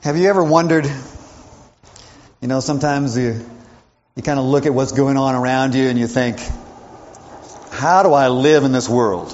Have you ever wondered, sometimes you kind of look at what's going on around you and you think, how do I live in this world?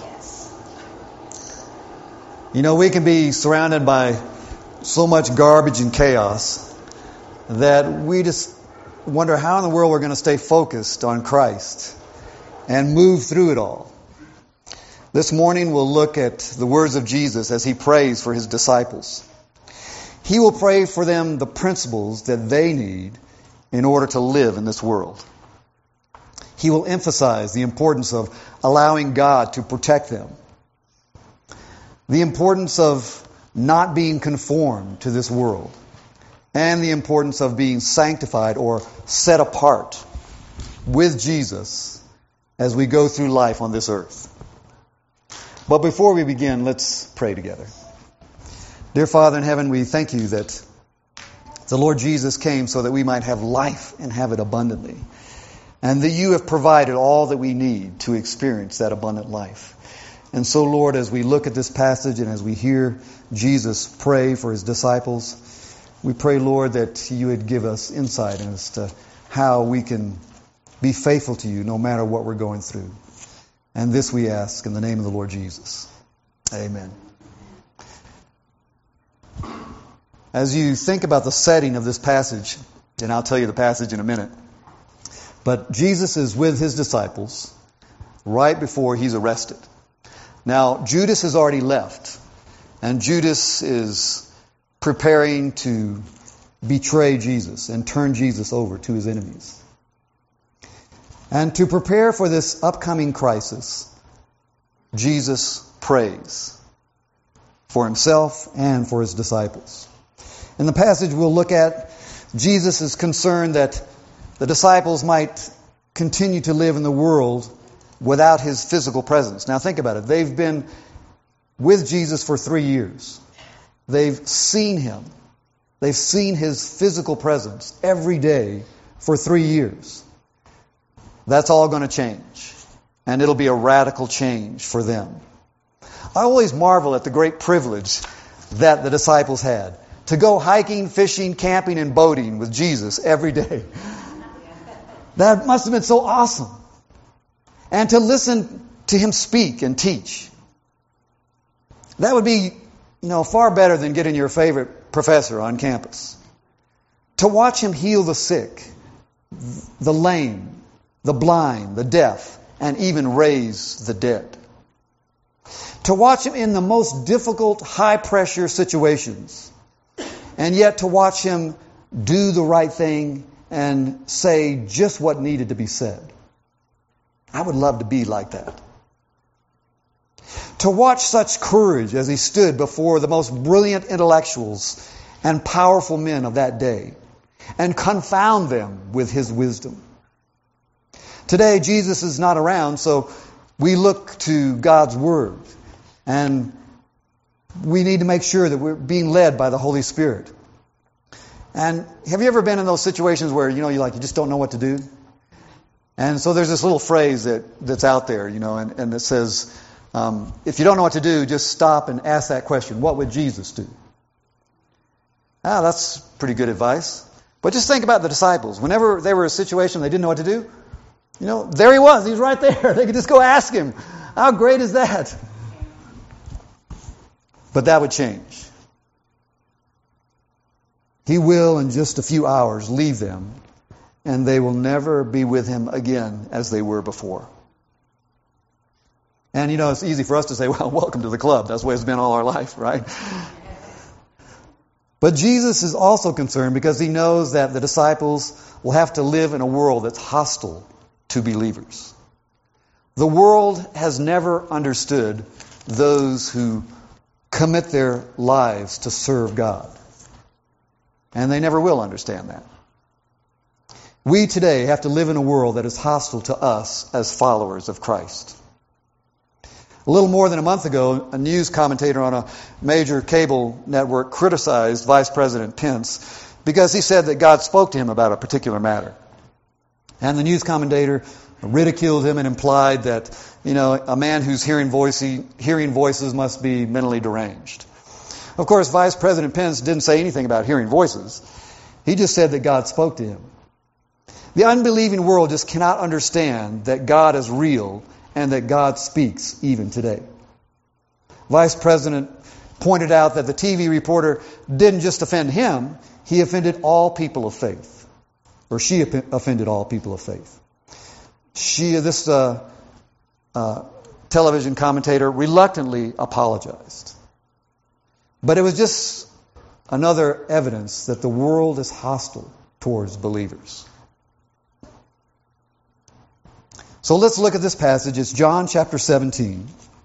We can be surrounded by so much garbage and chaos that we just wonder how in the world we're going to stay focused on Christ and move through it all. This morning we'll look at the words of Jesus as He prays for His disciples. He will pray for them the principles that they need in order to live in this world. He will emphasize the importance of allowing God to protect them. The importance of not being conformed to this world. And the importance of being sanctified or set apart with Jesus as we go through life on this earth. But before we begin, let's pray together. Dear Father in heaven, we thank You that the Lord Jesus came so that we might have life and have it abundantly. And that You have provided all that we need to experience that abundant life. And so, Lord, as we look at this passage and as we hear Jesus pray for His disciples, we pray, Lord, that You would give us insight as to how we can be faithful to You no matter what we're going through. And this we ask in the name of the Lord Jesus. Amen. As you think about the setting of this passage, and I'll tell you the passage in a minute, but Jesus is with His disciples right before He's arrested. Now, Judas has already left, and Judas is preparing to betray Jesus and turn Jesus over to His enemies. And to prepare for this upcoming crisis, Jesus prays for Himself and for His disciples. In the passage we'll look at, Jesus is concerned that the disciples might continue to live in the world without His physical presence. Now think about it. They've been with Jesus for 3 years. They've seen Him. They've seen His physical presence every day for 3 years. That's all going to change. And it'll be a radical change for them. I always marvel at the great privilege that the disciples had to go hiking, fishing, camping, and boating with Jesus every day. That must have been so awesome. And to listen to Him speak and teach. That would be, far better than getting your favorite professor on campus. To watch Him heal the sick, the lame, the blind, the deaf, and even raise the dead. To watch Him in the most difficult, high-pressure situations. And yet to watch Him do the right thing and say just what needed to be said. I would love to be like that. To watch such courage as He stood before the most brilliant intellectuals and powerful men of that day and confound them with His wisdom. Today, Jesus is not around, so we look to God's Word. And we need to make sure that we're being led by the Holy Spirit. And have you ever been in those situations where, you just don't know what to do? And so there's this little phrase that's out there, and it says, if you don't know what to do, just stop and ask that question. What would Jesus do? That's pretty good advice. But just think about the disciples. Whenever they were in a situation they didn't know what to do, there He was. He was right there. They could just go ask Him. How great is that? But that would change. He will, in just a few hours, leave them, and they will never be with Him again as they were before. And it's easy for us to say, well, welcome to the club. That's the way it's been all our life, right? But Jesus is also concerned because He knows that the disciples will have to live in a world that's hostile to believers. The world has never understood those who commit their lives to serve God. And they never will understand that. We today have to live in a world that is hostile to us as followers of Christ. A little more than a month ago, a news commentator on a major cable network criticized Vice President Pence because he said that God spoke to him about a particular matter. And the news commentator ridiculed him and implied that, a man who's hearing voices must be mentally deranged. Of course, Vice President Pence didn't say anything about hearing voices. He just said that God spoke to him. The unbelieving world just cannot understand that God is real and that God speaks even today. Vice President pointed out that the TV reporter didn't just offend him, he offended all people of faith. Or she offended all people of faith. This television commentator reluctantly apologized. But it was just another evidence that the world is hostile towards believers. So let's look at this passage. It's John chapter 17.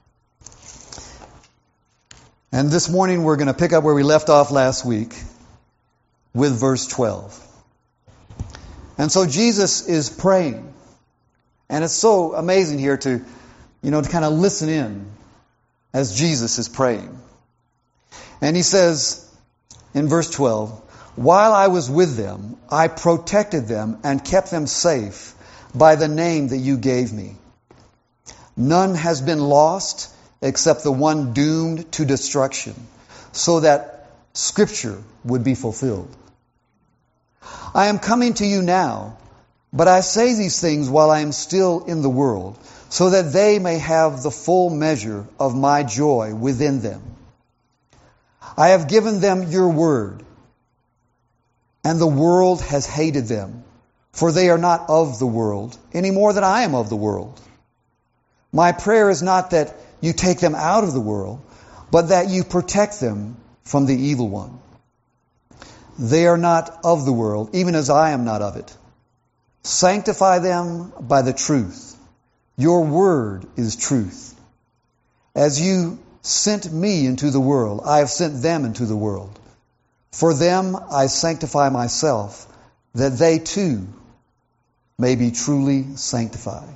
And this morning we're going to pick up where we left off last week with verse 12. And so Jesus is praying. And it's so amazing here to kind of listen in as Jesus is praying. And he says in verse 12, "While I was with them, I protected them and kept them safe by the name that you gave me. None has been lost except the one doomed to destruction, so that Scripture would be fulfilled. I am coming to you now, but I say these things while I am still in the world, so that they may have the full measure of my joy within them. I have given them your word, and the world has hated them, for they are not of the world, any more than I am of the world. My prayer is not that you take them out of the world, but that you protect them from the evil one. They are not of the world, even as I am not of it. Sanctify them by the truth. Your word is truth. As you sent me into the world, I have sent them into the world. For them I sanctify myself, that they too may be truly sanctified."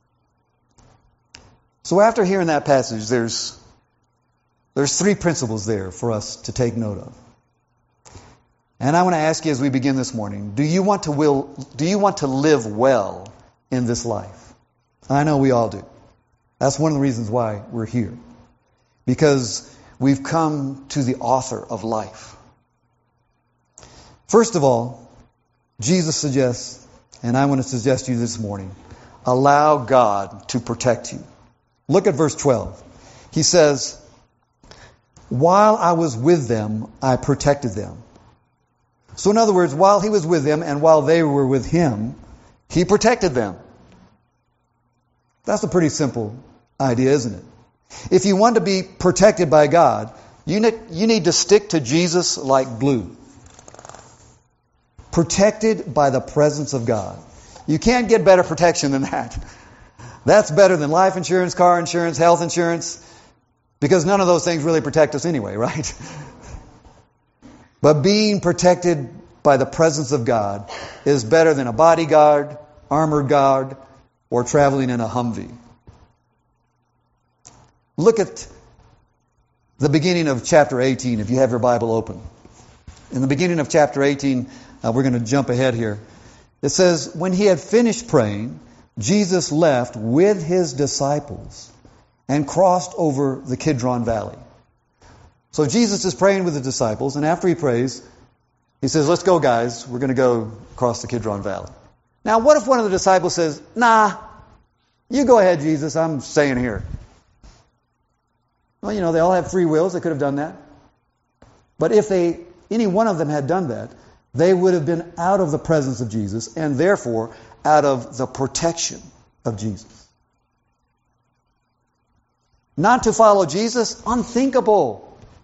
So after hearing that passage, there's three principles there for us to take note of. And I want to ask you as we begin this morning, do you want to live well in this life? I know we all do. That's one of the reasons why we're here. Because we've come to the author of life. First of all, Jesus suggests, and I want to suggest to you this morning, allow God to protect you. Look at verse 12. He says, "While I was with them, I protected them." So in other words, while he was with them and while they were with him, he protected them. That's a pretty simple idea, isn't it? If you want to be protected by God, you need to stick to Jesus like glue. Protected by the presence of God. You can't get better protection than that. That's better than life insurance, car insurance, health insurance, because none of those things really protect us anyway, right? But being protected by the presence of God is better than a bodyguard, armored guard, or traveling in a Humvee. Look at the beginning of chapter 18, if you have your Bible open. In the beginning of chapter 18, we're going to jump ahead here. It says, "When he had finished praying, Jesus left with his disciples and crossed over the Kidron Valley." So Jesus is praying with the disciples, and after he prays, he says, "Let's go, guys. We're going to go across the Kidron Valley." Now, what if one of the disciples says, "Nah, you go ahead, Jesus. I'm staying here." Well, they all have free wills. They could have done that. But if any one of them had done that, they would have been out of the presence of Jesus and therefore out of the protection of Jesus. Not to follow Jesus, unthinkable.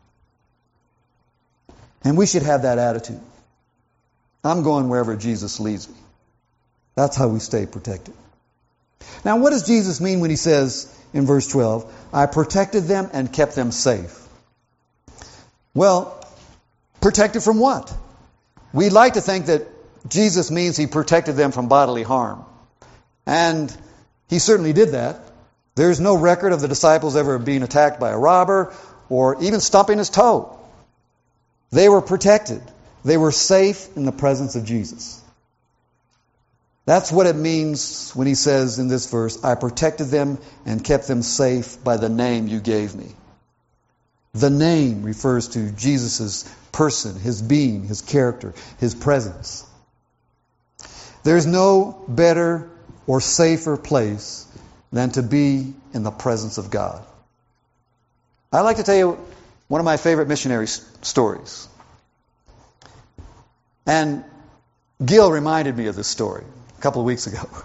And we should have that attitude. I'm going wherever Jesus leads me. That's how we stay protected. Now, what does Jesus mean when he says in verse 12, "I protected them and kept them safe"? Well, protected from what? We like to think that Jesus means he protected them from bodily harm. And he certainly did that. There's no record of the disciples ever being attacked by a robber or even stumping his toe. They were protected. They were safe in the presence of Jesus. That's what it means when he says in this verse, "I protected them and kept them safe by the name you gave me." The name refers to Jesus' person, His being, His character, His presence. There's no better or safer place than to be in the presence of God. I'd like to tell you one of my favorite missionary stories. And Gil reminded me of this story a couple of weeks ago.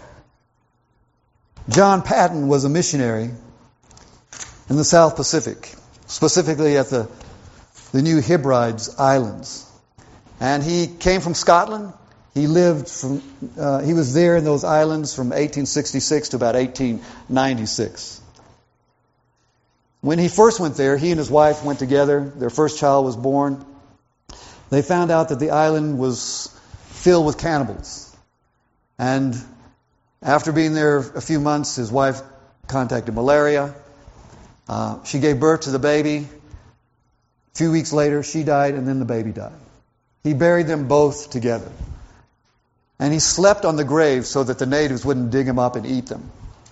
John Patton was a missionary in the South Pacific, specifically at the New Hebrides Islands. And he came from Scotland. He was there in those islands from 1866 to about 1896. When he first went there, he and his wife went together. Their first child was born. They found out that the island was filled with cannibals. And after being there a few months, his wife contracted malaria. She gave birth to the baby. A few weeks later, she died, and then the baby died. He buried them both together. And he slept on the grave so that the natives wouldn't dig him up and eat them.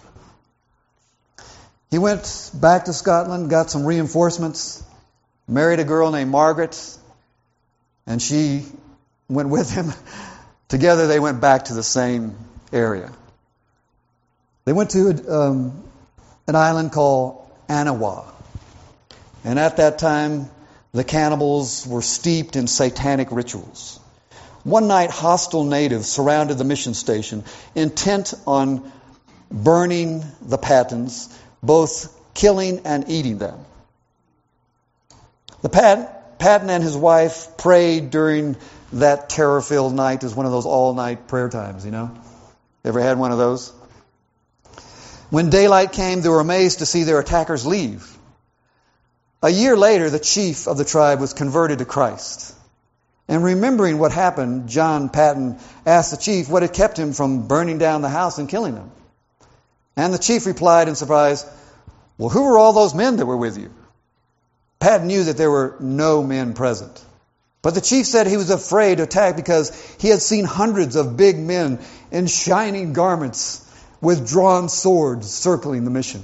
He went back to Scotland, got some reinforcements, married a girl named Margaret, and she went with him. Together they went back to the same area. They went to an island called Anawa. And at that time, the cannibals were steeped in satanic rituals. One night, hostile natives surrounded the mission station, intent on burning the Pattons, both killing and eating them. The Patton and his wife prayed during that terror-filled night. It was one of those all-night prayer times, you know. Ever had one of those? When daylight came, they were amazed to see their attackers leave. A year later, the chief of the tribe was converted to Christ. And remembering what happened, John Patton asked the chief what had kept him from burning down the house and killing them. And the chief replied in surprise, "Well, who were all those men that were with you?" Patton knew that there were no men present. But the chief said he was afraid to attack because he had seen hundreds of big men in shining garments with drawn swords circling the mission.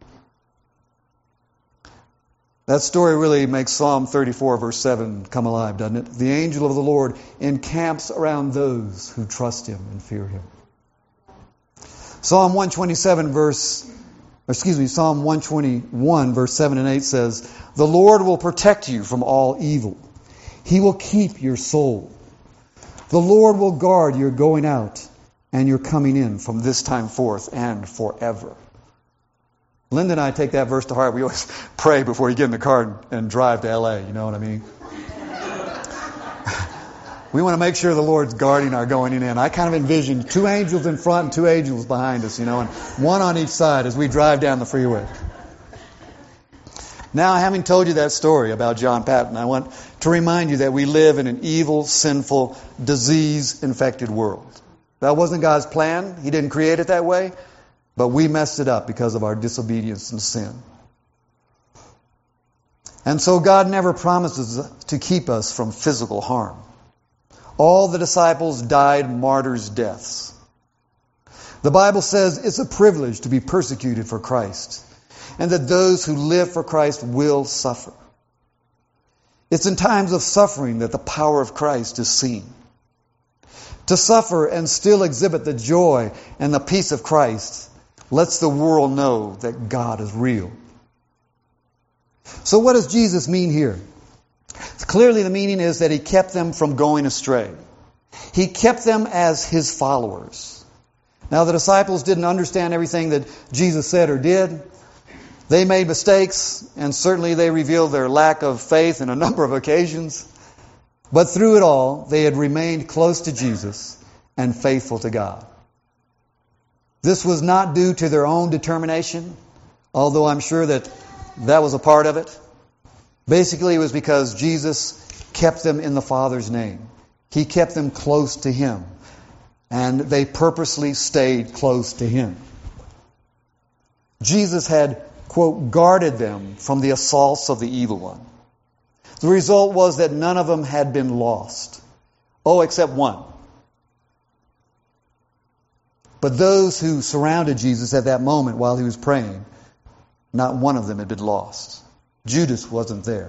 That story really makes Psalm 34 verse 7 come alive, doesn't it? The angel of the Lord encamps around those who trust Him and fear Him. Psalm 121 verse 7 and 8 says, "The Lord will protect you from all evil. He will keep your soul. The Lord will guard your going out and your coming in from this time forth and forever." Linda and I take that verse to heart. We always pray before you get in the car and drive to L.A., you know what I mean? We want to make sure the Lord's guarding our going in. I kind of envision 2 angels in front and 2 angels behind us, you know, and one on each side as we drive down the freeway. Now, having told you that story about John Patton, I want to remind you that we live in an evil, sinful, disease-infected world. That wasn't God's plan. He didn't create it that way. But we messed it up because of our disobedience and sin. And so God never promises to keep us from physical harm. All the disciples died martyrs' deaths. The Bible says it's a privilege to be persecuted for Christ, and that those who live for Christ will suffer. It's in times of suffering that the power of Christ is seen. To suffer and still exhibit the joy and the peace of Christ lets the world know that God is real. So what does Jesus mean here? Clearly the meaning is that He kept them from going astray. He kept them as His followers. Now the disciples didn't understand everything that Jesus said or did. They made mistakes, and certainly they revealed their lack of faith in a number of occasions. But through it all, they had remained close to Jesus and faithful to God. This was not due to their own determination, although I'm sure that was a part of it. Basically, it was because Jesus kept them in the Father's name. He kept them close to Him, and they purposely stayed close to Him. Jesus had, quote, guarded them from the assaults of the evil one. The result was that none of them had been lost. Oh, except one. But those who surrounded Jesus at that moment while He was praying, not one of them had been lost. Judas wasn't there.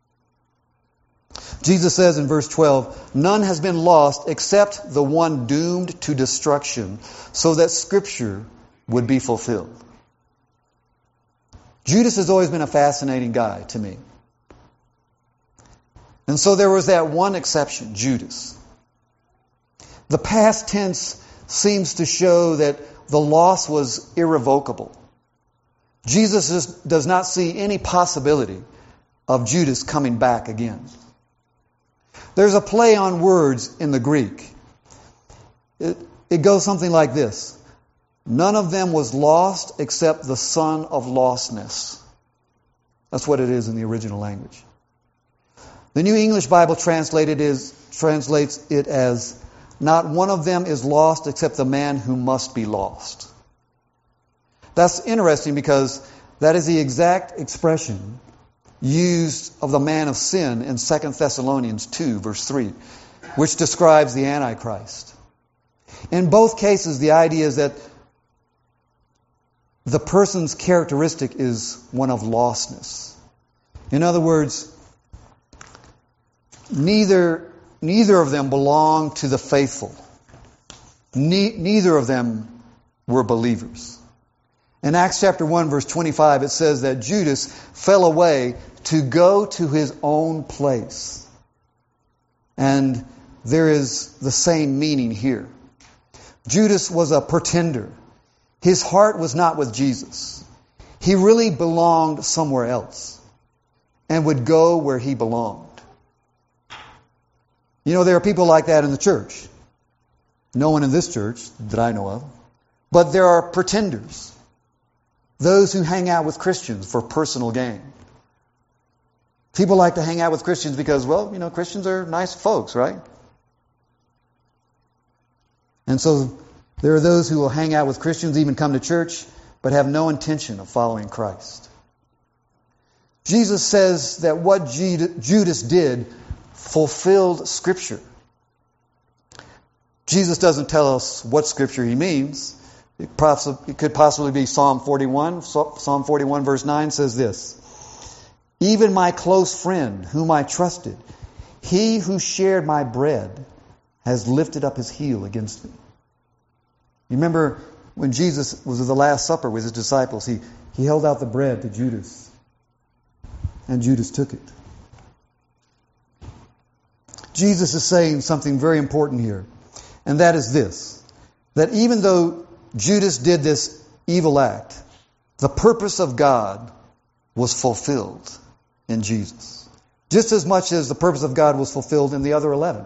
Jesus says in verse 12, "None has been lost except the one doomed to destruction, so that Scripture would be fulfilled." Judas has always been a fascinating guy to me. And so there was that one exception, Judas. The past tense seems to show that the loss was irrevocable. Jesus does not see any possibility of Judas coming back again. There's a play on words in the Greek. It goes something like this. None of them was lost except the son of lostness. That's what it is in the original language. The New English Bible translates it as, not one of them is lost except the man who must be lost. That's interesting because that is the exact expression used of the man of sin in 2 Thessalonians 2, verse 3, which describes the Antichrist. In both cases, the idea is that the person's characteristic is one of lostness. In other words, neither of them belonged to the faithful. Neither of them were believers. In Acts chapter 1, verse 25, it says that Judas fell away to go to his own place. And there is the same meaning here. Judas was a pretender. His heart was not with Jesus. He really belonged somewhere else and would go where he belonged. You know, there are people like that in the church. No one in this church that I know of. But there are pretenders. Those who hang out with Christians for personal gain. People like to hang out with Christians because, well, you know, Christians are nice folks, right? And so there are those who will hang out with Christians, even come to church, but have no intention of following Christ. Jesus says that what Judas did fulfilled Scripture. Jesus doesn't tell us what Scripture he means. It could possibly be Psalm 41. Psalm 41 verse 9 says this, "Even my close friend, whom I trusted, he who shared my bread, has lifted up his heel against me." You remember when Jesus was at the Last Supper with his disciples, he held out the bread to Judas, and Judas took it. Jesus is saying something very important here, and that is this, that even though Judas did this evil act, the purpose of God was fulfilled in Jesus, just as much as the purpose of God was fulfilled in the other 11.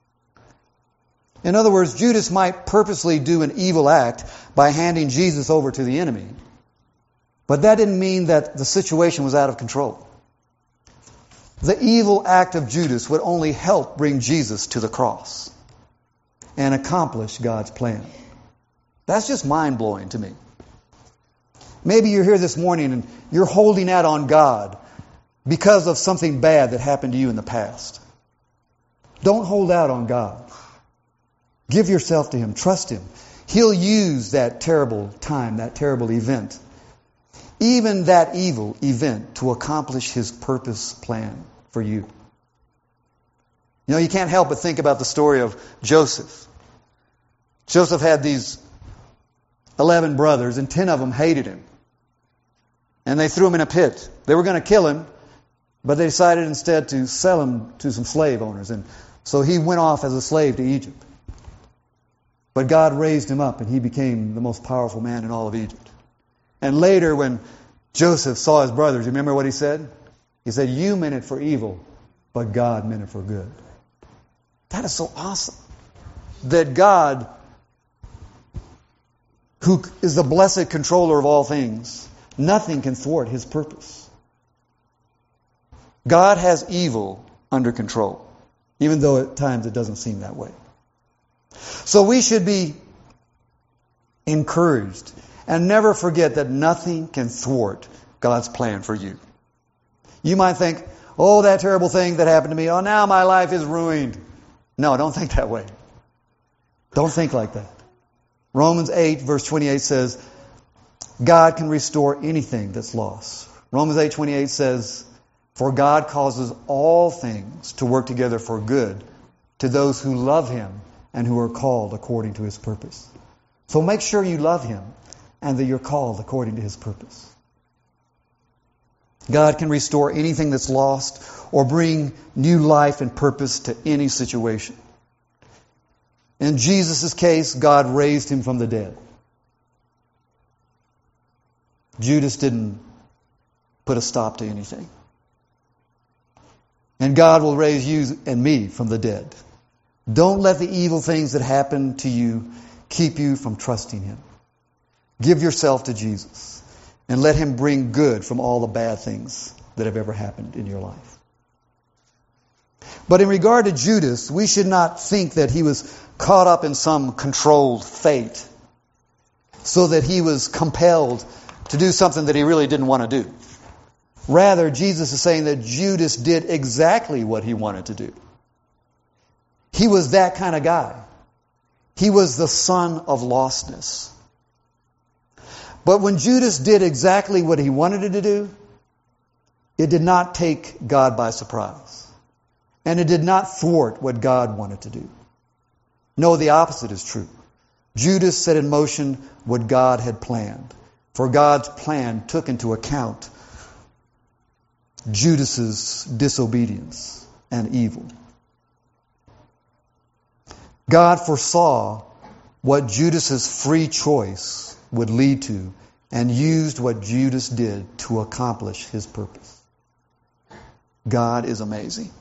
In other words, Judas might purposely do an evil act by handing Jesus over to the enemy, but that didn't mean that the situation was out of control. The evil act of Judas would only help bring Jesus to the cross and accomplish God's plan. That's just mind-blowing to me. Maybe you're here this morning and you're holding out on God because of something bad that happened to you in the past. Don't hold out on God. Give yourself to Him. Trust Him. He'll use that terrible time, that terrible event, even that evil event, to accomplish His purpose plan for you. You know, you can't help but think about the story of Joseph. Joseph had these 11 brothers, and 10 of them hated him. And they threw him in a pit. They were going to kill him, but they decided instead to sell him to some slave owners. And so he went off as a slave to Egypt. But God raised him up, and he became the most powerful man in all of Egypt. And later, when Joseph saw his brothers, you remember what he said? He said, "You meant it for evil, but God meant it for good." That is so awesome. That God, who is the blessed controller of all things, nothing can thwart His purpose. God has evil under control, even though at times it doesn't seem that way. So we should be encouraged and never forget that nothing can thwart God's plan for you. You might think, "Oh, that terrible thing that happened to me, oh, now my life is ruined." No, don't think that way. Don't think like that. Romans 8, verse 28 says, God can restore anything that's lost. Romans 8:28 says, For God causes all things to work together for good to those who love Him and who are called according to His purpose. So make sure you love Him and that you're called according to His purpose. God can restore anything that's lost or bring new life and purpose to any situation. In Jesus' case, God raised Him from the dead. Judas didn't put a stop to anything. And God will raise you and me from the dead. Don't let the evil things that happen to you keep you from trusting Him. Give yourself to Jesus and let Him bring good from all the bad things that have ever happened in your life. But in regard to Judas, we should not think that he was caught up in some controlled fate so that he was compelled to do something that he really didn't want to do. Rather, Jesus is saying that Judas did exactly what he wanted to do. He was that kind of guy. He was the son of lostness. But when Judas did exactly what he wanted to do, it did not take God by surprise. And it did not thwart what God wanted to do. No, the opposite is true. Judas set in motion what God had planned. For God's plan took into account Judas's disobedience and evil. God foresaw what Judas's free choice would lead to and used what Judas did to accomplish His purpose. God is amazing.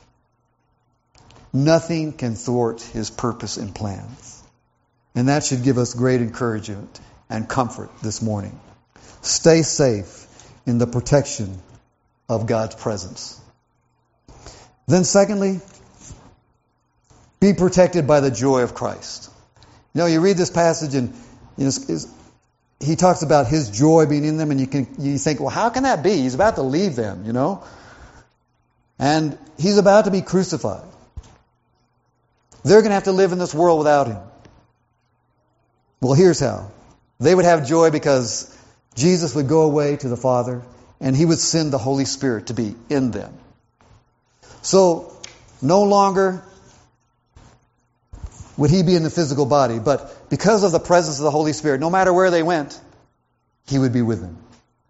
Nothing can thwart His purpose and plans. And that should give us great encouragement and comfort this morning. Stay safe in the protection of God's presence. Then secondly, be protected by the joy of Christ. You know, you read this passage and he talks about His joy being in them, and you think, well, how can that be? He's about to leave them, you know. And He's about to be crucified. They're going to have to live in this world without Him. Well, here's how. They would have joy because Jesus would go away to the Father and He would send the Holy Spirit to be in them. So, no longer would He be in the physical body, but because of the presence of the Holy Spirit, no matter where they went, He would be with them.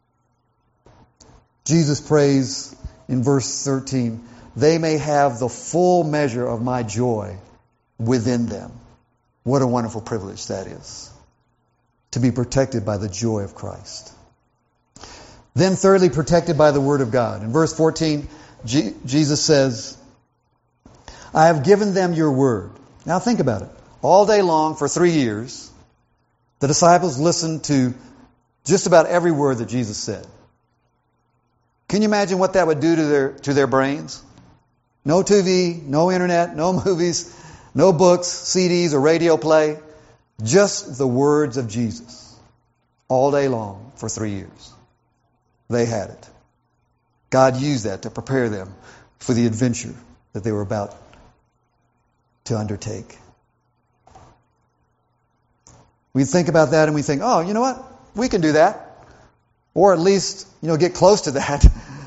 Jesus prays in verse 13, they may have the full measure of my joy within them. What a wonderful privilege that is, to be protected by the joy of Christ. Then thirdly, protected by the Word of God. In verse 14, Jesus says, I have given them your word. Now think about it. All day long for 3 years, the disciples listened to just about every word that Jesus said. Can you imagine what that would do to their brains? No TV, no internet, no movies, no books, CDs, or radio play. Just the words of Jesus. All day long for 3 years. They had it. God used that to prepare them for the adventure that they were about to undertake. We think about that and we think, oh, you know what? We can do that. Or at least, get close to that.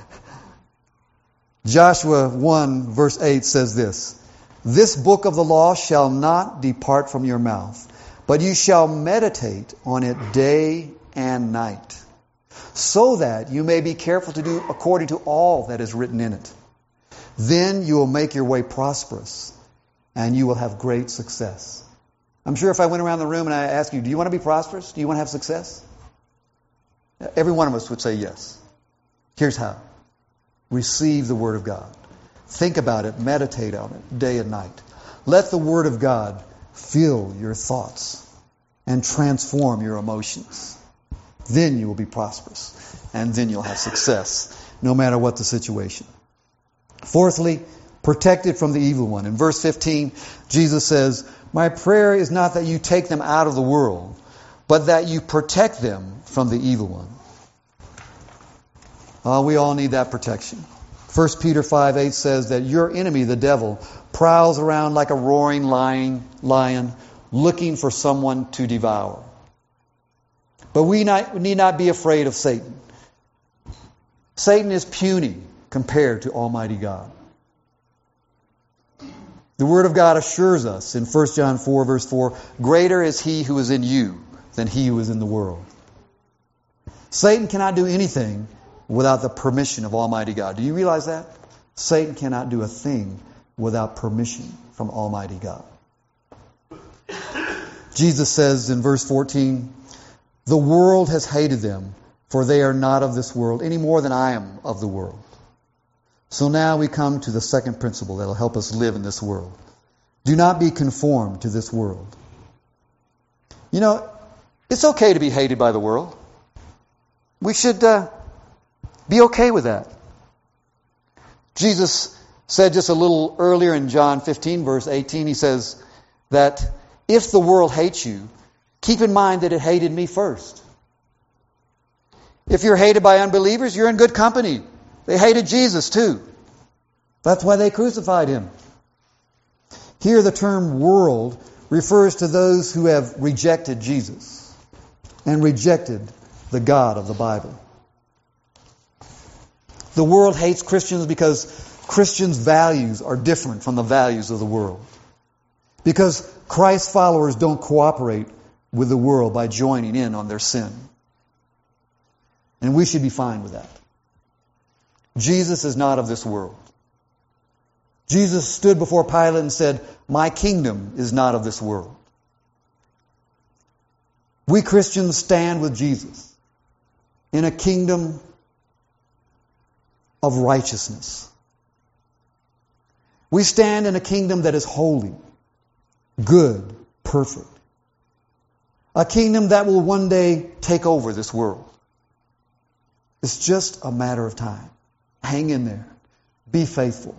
Joshua 1 verse 8 says this, this book of the law shall not depart from your mouth, but you shall meditate on it day and night, so that you may be careful to do according to all that is written in it. Then you will make your way prosperous, and you will have great success. I'm sure if I went around the room and I asked you, do you want to be prosperous? Do you want to have success? Every one of us would say yes. Here's how. Receive the Word of God. Think about it. Meditate on it day and night. Let the Word of God fill your thoughts and transform your emotions. Then you will be prosperous. And then you'll have success, no matter what the situation. Fourthly, protected from the evil one. In verse 15, Jesus says, my prayer is not that you take them out of the world, but that you protect them from the evil one. We all need that protection. 1 Peter 5:8 says that your enemy, the devil, prowls around like a roaring lion, looking for someone to devour. But we need not be afraid of Satan. Satan is puny compared to Almighty God. The Word of God assures us in 1 John 4, verse 4, greater is He who is in you than he who is in the world. Satan cannot do anything without the permission of Almighty God. Do you realize that? Satan cannot do a thing without permission from Almighty God. Jesus says in verse 14, the world has hated them, for they are not of this world, any more than I am of the world. So now we come to the second principle that will help us live in this world. Do not be conformed to this world. You know, it's okay to be hated by the world. We should be okay with that. Jesus said just a little earlier in John 15, verse 18, He says that if the world hates you, keep in mind that it hated me first. If you're hated by unbelievers, you're in good company. They hated Jesus too. That's why they crucified Him. Here the term world refers to those who have rejected Jesus and rejected the God of the Bible. The world hates Christians because Christians' values are different from the values of the world. Because Christ's followers don't cooperate with the world by joining in on their sin. And we should be fine with that. Jesus is not of this world. Jesus stood before Pilate and said, my kingdom is not of this world. We Christians stand with Jesus in a kingdom of righteousness. We stand in a kingdom that is holy, good, perfect. A kingdom that will one day take over this world. It's just a matter of time. Hang in there. Be faithful.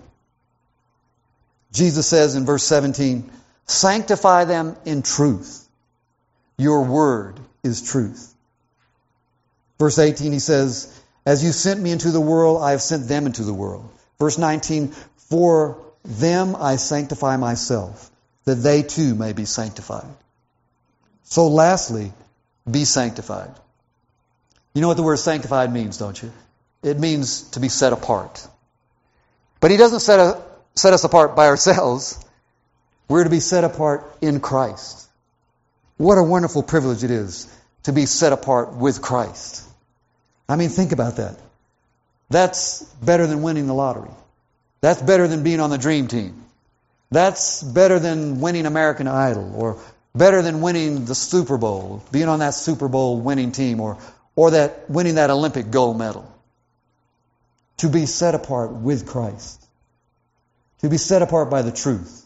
Jesus says in verse 17, sanctify them in truth. Your word is truth. Verse 18, He says, as you sent me into the world, I have sent them into the world. Verse 19, for them I sanctify myself, that they too may be sanctified. So lastly, be sanctified. You know what the word sanctified means, don't you? It means to be set apart. But He doesn't set us apart by ourselves. We're to be set apart in Christ. What a wonderful privilege it is to be set apart with Christ. I mean, think about that. That's better than winning the lottery. That's better than being on the dream team. That's better than winning American Idol, or better than winning the Super Bowl, being on that Super Bowl winning team, or that winning that Olympic gold medal. To be set apart with Christ. To be set apart by the truth.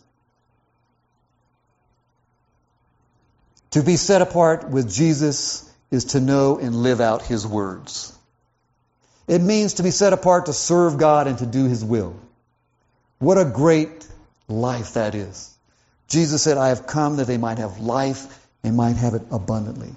To be set apart with Jesus is to know and live out His words. It means to be set apart to serve God and to do His will. What a great life that is. Jesus said, I have come that they might have life and might have it abundantly.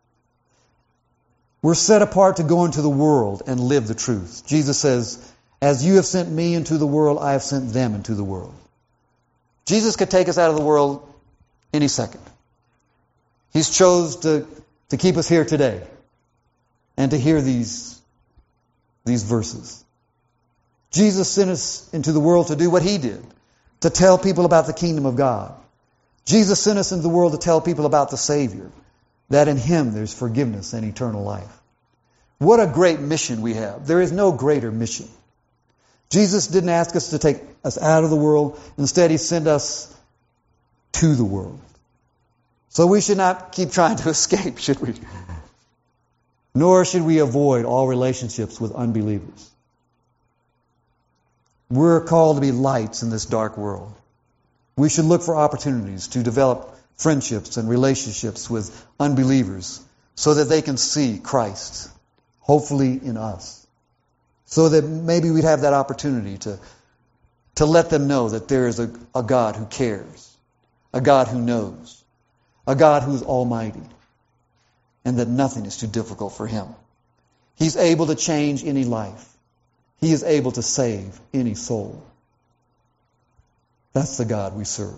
We're set apart to go into the world and live the truth. Jesus says, as you have sent me into the world, I have sent them into the world. Jesus could take us out of the world any second. He's chose to keep us here today and to hear these verses. Jesus sent us into the world to do what He did, to tell people about the kingdom of God. Jesus sent us into the world to tell people about the Savior, that in Him there's forgiveness and eternal life. What a great mission we have. There is no greater mission. Jesus didn't ask us to take us out of the world. Instead, He sent us to the world. So we should not keep trying to escape, should we? Nor should we avoid all relationships with unbelievers. We're called to be lights in this dark world. We should look for opportunities to develop friendships and relationships with unbelievers so that they can see Christ, hopefully in us. So that maybe we'd have that opportunity to let them know that there is a God who cares, a God who knows, a God who's almighty, and that nothing is too difficult for Him. He's able to change any life. He is able to save any soul. That's the God we serve.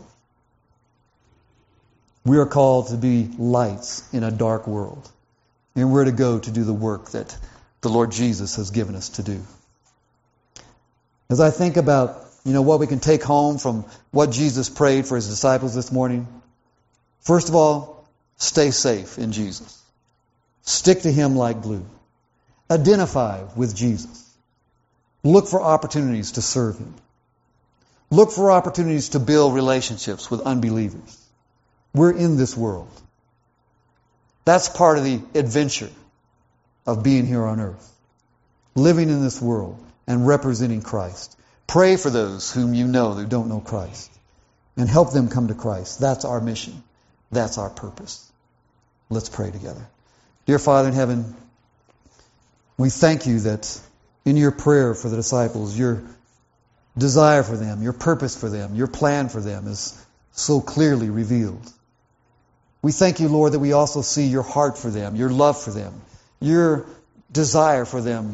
We are called to be lights in a dark world. And we're to go to do the work that the Lord Jesus has given us to do. As I think about, what we can take home from what Jesus prayed for his disciples this morning, first of all, stay safe in Jesus. Stick to him like glue. Identify with Jesus. Look for opportunities to serve him. Look for opportunities to build relationships with unbelievers. We're in this world. That's part of the adventure of being here on earth. Living in this world and representing Christ. Pray for those whom you know who don't know Christ. And help them come to Christ. That's our mission. That's our purpose. Let's pray together. Dear Father in heaven, we thank you that in your prayer for the disciples, your desire for them, your purpose for them, your plan for them is so clearly revealed. We thank you, Lord, that we also see your heart for them, your love for them, your desire for them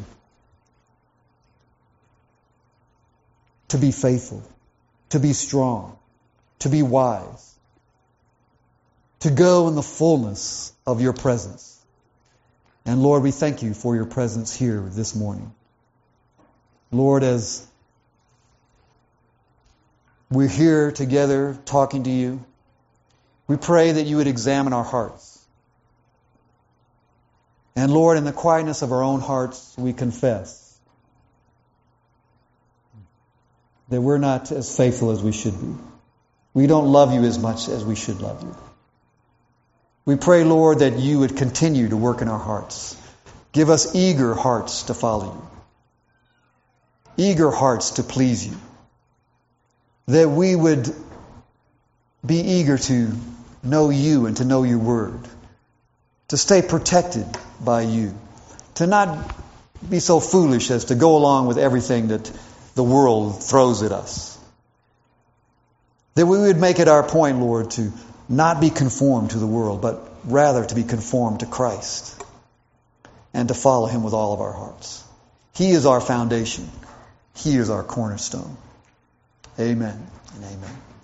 to be faithful, to be strong, to be wise, to go in the fullness of your presence. And Lord, we thank you for your presence here this morning. Lord, as we're here together talking to you, we pray that you would examine our hearts. And Lord, in the quietness of our own hearts, we confess that we're not as faithful as we should be. We don't love you as much as we should love you. We pray, Lord, that you would continue to work in our hearts. Give us eager hearts to follow you. Eager hearts to please you. That we would be eager to know you and to know your word. To stay protected by you. To not be so foolish as to go along with everything that the world throws at us. That we would make it our point, Lord, to not be conformed to the world, but rather to be conformed to Christ and to follow him with all of our hearts. He is our foundation. He is our cornerstone. Amen and amen.